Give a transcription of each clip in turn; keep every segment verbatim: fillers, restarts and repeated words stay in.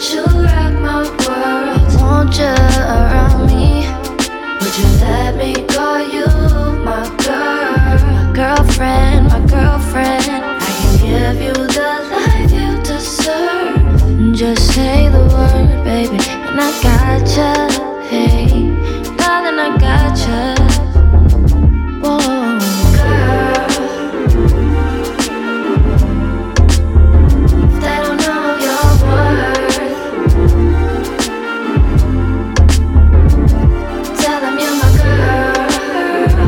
you rock my world? Want you around me? Would you let me call you my girl? My girlfriend, my girlfriend. I can give you the life you deserve. Just say the word, baby, and I gotcha. Hey, darling, I gotcha. Whoa, girl. If they don't know your worth, tell them you're my girl.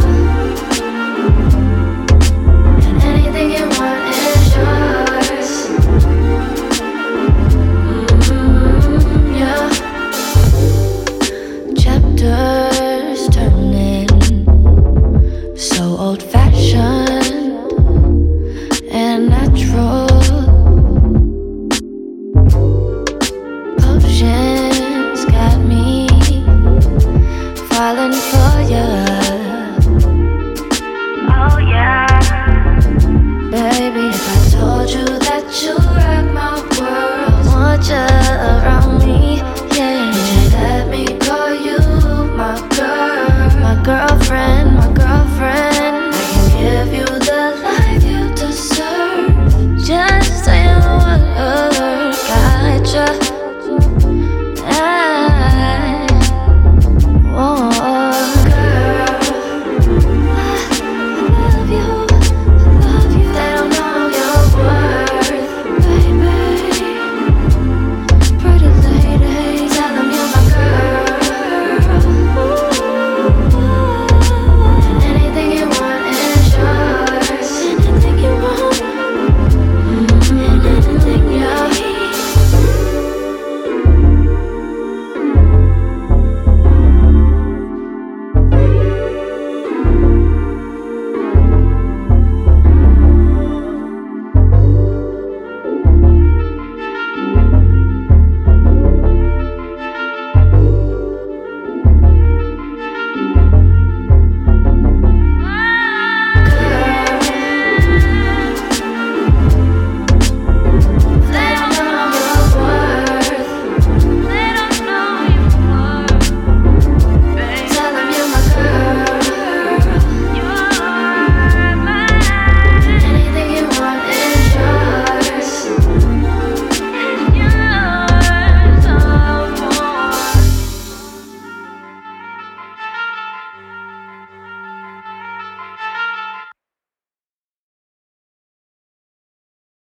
And anything you want is yours. Mm-hmm, yeah. Chapters turning, so old-fashioned and natural. Potions got me falling for ya. Oh yeah, baby, if I told you that you rock my world, want ya